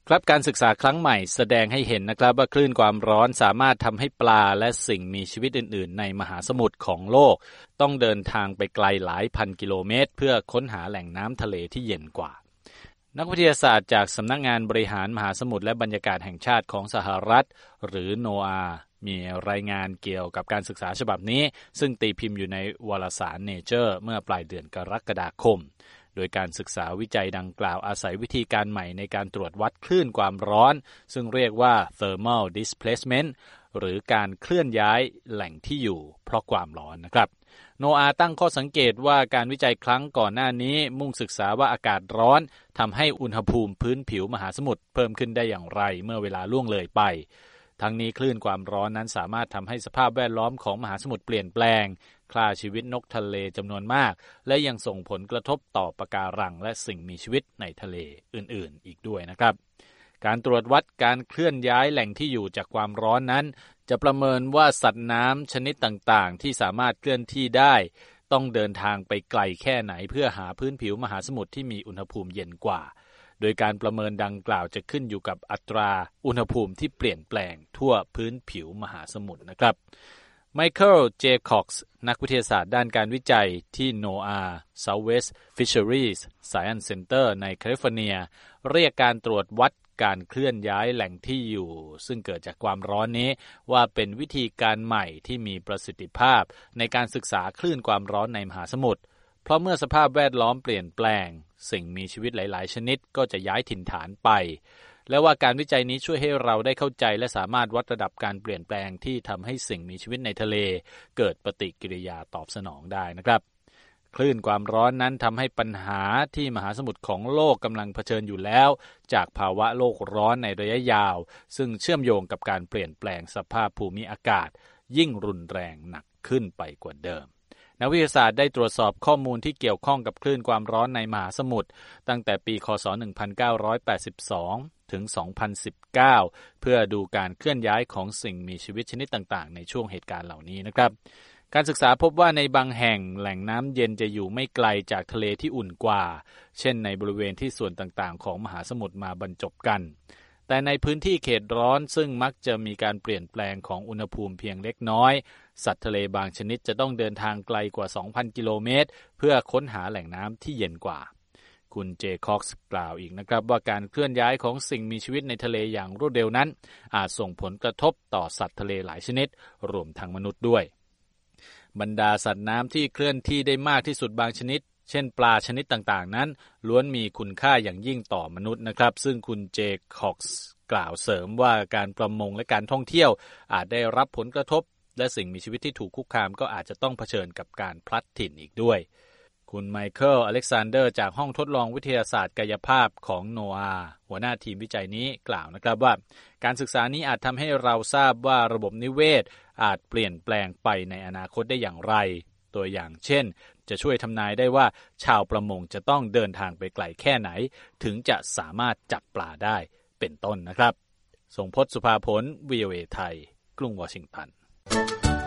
ครับการศึกษาครั้งใหม่แสดงให้เห็นนะครับว่าคลื่นความร้อนสามารถทำให้ปลาและสิ่งมีชีวิตอื่นๆในมหาสมุทรของโลกต้องเดินทางไปไกลหลายพันกิโลเมตรเพื่อค้นหาแหล่งน้ำทะเลที่เย็นกว่านักวิทยาศาสตร์จากสำนักงานบริหารมหาสมุทรและบรรยากาศแห่งชาติของสหรัฐหรือ NOAA มีรายงานเกี่ยวกับการศึกษาฉบับนี้ซึ่งตีพิมพ์อยู่ในวารสาร Nature เมื่อปลายเดือนกรกฎาคมโดยการศึกษาวิจัยดังกล่าวอาศัยวิธีการใหม่ในการตรวจวัดคลื่นความร้อนซึ่งเรียกว่า thermal displacement หรือการเคลื่อนย้ายแหล่งที่อยู่เพราะความร้อนนะครับโนอาตั้งข้อสังเกตว่าการวิจัยครั้งก่อนหน้านี้มุ่งศึกษาว่าอากาศร้อนทำให้อุณหภูมิพื้นผิวมหาสมุทรเพิ่มขึ้นได้อย่างไรเมื่อเวลาล่วงเลยไปทั้งนี้คลื่นความร้อนนั้นสามารถทำให้สภาพแวดล้อมของมหาสมุทรเปลี่ยนแปลงฆ่าชีวิตนกทะเลจำนวนมากและยังส่งผลกระทบต่อปะการังและสิ่งมีชีวิตในทะเลอื่นๆอีกด้วยนะครับการตรวจวัดการเคลื่อนย้ายแหล่งที่อยู่จากความร้อนนั้นจะประเมินว่าสัตว์น้ำชนิดต่างๆที่สามารถเคลื่อนที่ได้ต้องเดินทางไปไกลแค่ไหนเพื่อหาพื้นผิวมหาสมุทรที่มีอุณหภูมิเย็นกว่าโดยการประเมินดังกล่าวจะขึ้นอยู่กับอัตราอุณหภูมิที่เปลี่ยนแปลงทั่วพื้นผิวมหาสมุทรนะครับไมเคิล เจคอกส์นักวิทยาศาสตร์ด้านการวิจัยที่ NOAA Southwest Fisheries Science Center ในแคลิฟอร์เนียเรียกการตรวจวัดการเคลื่อนย้ายแหล่งที่อยู่ซึ่งเกิดจากความร้อนนี้ว่าเป็นวิธีการใหม่ที่มีประสิทธิภาพในการศึกษาคลื่นความร้อนในมหาสมุทรเพราะเมื่อสภาพแวดล้อมเปลี่ยนแปลงสิ่งมีชีวิตหลายๆชนิดก็จะย้ายถิ่นฐานไปและว่าการวิจัยนี้ช่วยให้เราได้เข้าใจและสามารถวัดระดับการเปลี่ยนแปลงที่ทำให้สิ่งมีชีวิตในทะเลเกิดปฏิกิริยาตอบสนองได้นะครับคลื่นความร้อนนั้นทำให้ปัญหาที่มหาสมุทรของโลกกำลังเผชิญอยู่แล้วจากภาวะโลกร้อนในระยะยาวซึ่งเชื่อมโยงกับการเปลี่ยนแปลงสภาพภูมิอากาศยิ่งรุนแรงหนักขึ้นไปกว่าเดิมนักวิทยาศาสตร์ได้ตรวจสอบข้อมูลที่เกี่ยวข้องกับคลื่นความร้อนในมหาสมุทรตั้งแต่ปีค.ศ. 1982 ถึง 2019 เพื่อดูการเคลื่อนย้ายของสิ่งมีชีวิตชนิดต่างๆในช่วงเหตุการณ์เหล่านี้นะครับการศึกษาพบว่าในบางแห่งแหล่งน้ำเย็นจะอยู่ไม่ไกลจากทะเลที่อุ่นกว่าเช่นในบริเวณที่ส่วนต่างๆของมหาสมุทรมาบรรจบกันแต่ในพื้นที่เขตร้อนซึ่งมักจะมีการเปลี่ยนแปลงของอุณหภูมิเพียงเล็กน้อยสัตว์ทะเลบางชนิดจะต้องเดินทางไกลกว่า 2,000 กิโลเมตรเพื่อค้นหาแหล่งน้ำที่เย็นกว่าคุณเจคอกส์กล่าวอีกนะครับว่าการเคลื่อนย้ายของสิ่งมีชีวิตในทะเลอย่างรวดเร็วนั้นอาจส่งผลกระทบต่อสัตว์ทะเลหลายชนิดรวมทั้งมนุษย์ด้วยบรรดาสัตว์น้ำที่เคลื่อนที่ได้มากที่สุดบางชนิดเช่นปลาชนิดต่างๆนั้นล้วนมีคุณค่าอย่างยิ่งต่อมนุษย์นะครับซึ่งคุณเจคอกส์กล่าวเสริมว่าการประมงและการท่องเที่ยวอาจได้รับผลกระทบและสิ่งมีชีวิตที่ถูกคุกคามก็อาจจะต้องเผชิญกับการพลัดถิ่นอีกด้วยคุณไมเคิล อเล็กซานเดอร์จากห้องทดลองวิทยาศาสตร์กายภาพของ NOAA หัวหน้าทีมวิจัยนี้กล่าวนะครับว่าการศึกษานี้อาจทำให้เราทราบว่าระบบนิเวศอาจเปลี่ยนแปลงไปในอนาคตได้อย่างไรตัวอย่างเช่นจะช่วยทำนายได้ว่าชาวประมงจะต้องเดินทางไปไกลแค่ไหนถึงจะสามารถจับปลาได้เป็นต้นนะครับทรงพจน์ สุภาผล VOA ไทยกรุงวอชิงตัน